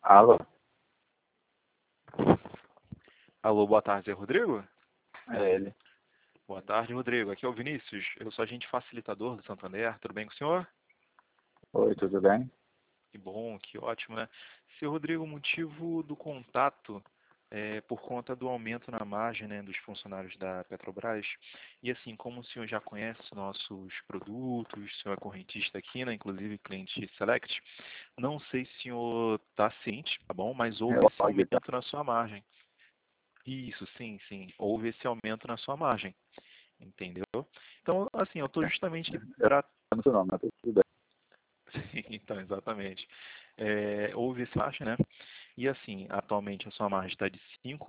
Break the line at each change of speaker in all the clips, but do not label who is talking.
Alô,
Alô, boa tarde, é Rodrigo?
é ele.
Boa tarde, Rodrigo. Aqui é o Vinícius. Eu sou agente facilitador do Santander. Tudo bem com o senhor?
Oi, tudo bem?
Que bom, que ótimo, né? Seu Rodrigo, o motivo do contato é por conta do aumento na margem, né, dos funcionários da Petrobras. E assim, como o senhor já conhece nossos produtos, o senhor é correntista aqui, né, inclusive cliente Select, não sei se o senhor está ciente, tá bom? Mas houve esse
Relógio, tá?
aumento na sua margem. Isso, sim, sim. Houve esse aumento na sua margem. Entendeu? Então, assim, eu estou justamente aqui
Eu
para...
não sei o nome, mas tudo bem.
Então, exatamente. Houve esse baixa, né? E assim, atualmente a sua margem está de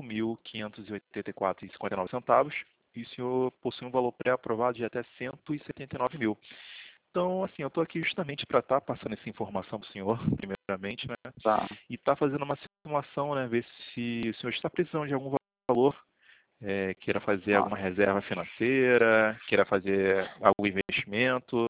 5.584,59 e o senhor possui um valor pré-aprovado de até 179 mil. Então, assim, eu estou aqui justamente para estar passando essa informação para o senhor, primeiramente, né?
Tá.
E estar fazendo uma simulação, né? Ver se o senhor está precisando de algum valor, queira fazer
Não,
alguma reserva financeira, queira fazer algum investimento.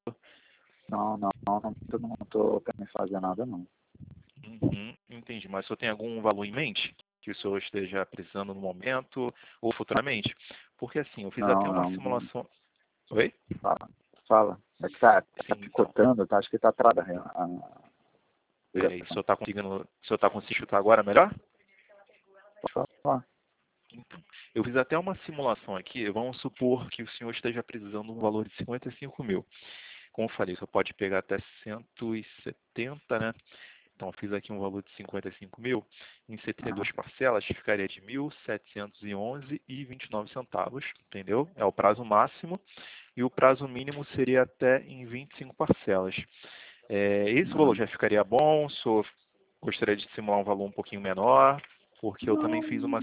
não tô querendo fazer nada, não.
Uhum, entendi. Mas o senhor tem algum valor em mente que o senhor esteja precisando no momento ou futuramente? Porque assim, eu fiz até uma
Não,
simulação. Oi?
fala, fala. É que tá
Sim, então.
picotando, tá? Acho que tá travada a
Peraí,
ligação.
o senhor está conseguindo chutar agora melhor?
Pode falar.
Então, eu fiz até uma simulação aqui. Vamos supor que o senhor esteja precisando de um valor de 55 mil. Como eu falei, o senhor pode pegar até 170, né? Então, eu fiz aqui um valor de 55 mil. Em
Aham.
72 parcelas, ficaria de 1.711,29 centavos, entendeu? É o prazo máximo. E o prazo mínimo seria até em 25 parcelas. Esse valor
Aham.
já ficaria bom? O senhor gostaria de simular um valor um pouquinho menor? Porque eu também fiz uma...
Não,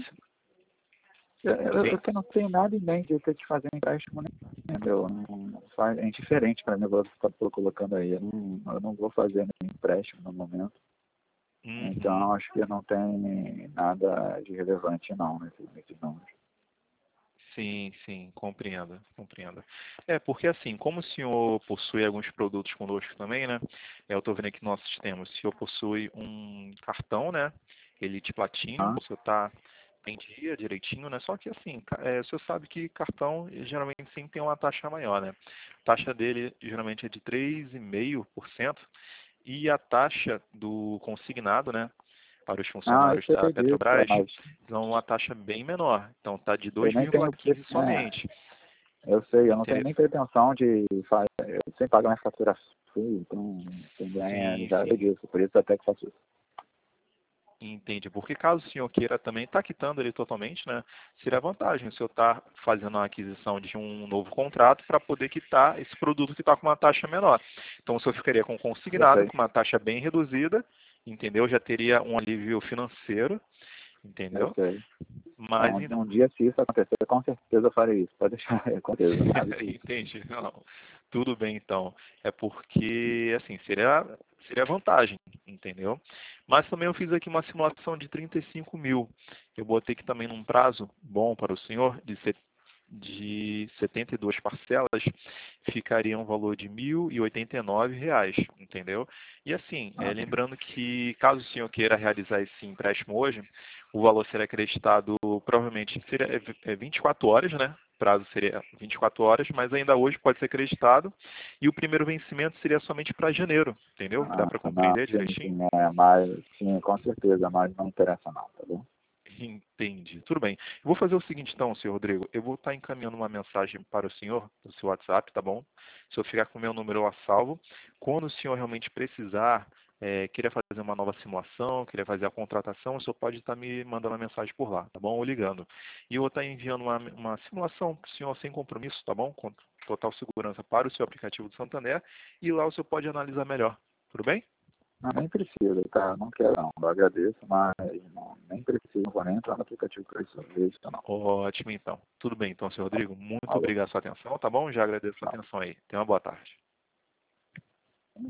eu
Sim?
que não tenho nada em mente de ter que fazer um empréstimo, né? Entendeu? É indiferente para mim o valor que você está colocando aí. Eu não vou fazer nenhum empréstimo no momento.
Uhum.
Então, acho que não tem nada de relevante, não, nesses números.
Sim, sim, compreendo, compreendo. Porque assim, como o senhor possui alguns produtos conosco também, né? Eu estou vendo aqui no nosso sistema, o senhor possui um cartão, né? Elite Platinum,
Ah,
o senhor está em dia direitinho, né? Só que assim, o senhor sabe que cartão geralmente sempre tem uma taxa maior, né? A taxa dele geralmente é de 3,5% e a taxa do consignado, né? Para os
eu
funcionários da
sei disso,
Petrobras,
mas
então uma taxa bem menor. Então está de
eu nem tenho,
2,15 somente.
eu sei, eu não tenho
Entendeu?
nem pretensão de fazer, eu sempre pago minha fatura full, então também
Sim,
já sei
sim.
disso, por isso até que faço isso.
Entende? Porque caso o senhor queira também estar quitando ele totalmente, né? Seria vantagem o senhor estar fazendo a aquisição de um novo contrato para poder quitar esse produto que está com uma taxa menor. Então o senhor ficaria com
Eu
consignado,
sei,
com uma taxa bem reduzida, entendeu? Já teria um alívio financeiro,
eu
entendeu?
sei.
Mas
Não, um dia se isso acontecer, com certeza eu farei isso, pode deixar, com certeza, nada disso.
Entende? Não. Tudo bem, então. É porque, assim, seria vantagem, entendeu? Mas também eu fiz aqui uma simulação de 35 mil. Eu botei aqui também num prazo bom para o senhor, de 72 parcelas, ficaria um valor de R$ 1.089, entendeu? E assim,
Ah,
lembrando que caso o senhor queira realizar esse empréstimo hoje, o valor será acreditado provavelmente seria 24 horas, né? O prazo seria 24 horas, mas ainda hoje pode ser acreditado. E o primeiro vencimento seria somente para janeiro, entendeu? Dá para
não,
compreender direitinho?
sim, mas sim, com certeza, mas não interessa não, tá bom?
Entendi. Tudo bem. Eu vou fazer o seguinte então, senhor Rodrigo. Eu vou estar encaminhando uma mensagem para o senhor, no seu WhatsApp, tá bom? Se eu ficar com o meu número a salvo, quando o senhor realmente precisar, querer fazer uma nova simulação, querer fazer a contratação, o senhor pode estar me mandando uma mensagem por lá, tá bom? Ou ligando. E eu vou estar enviando uma simulação para o senhor sem compromisso, tá bom? Com total segurança para o seu aplicativo do Santander. E lá o senhor pode analisar melhor. Tudo bem?
Não, nem precisa, tá? Não quero não. Eu agradeço, mas não, nem precisa, não vou nem entrar no aplicativo para isso, ver isso não.
Ótimo, então. Tudo bem, então, senhor Rodrigo. Muito
Falou,
obrigado pela sua atenção, tá bom? Já agradeço a sua
tchau.
atenção aí. Tenha uma boa tarde.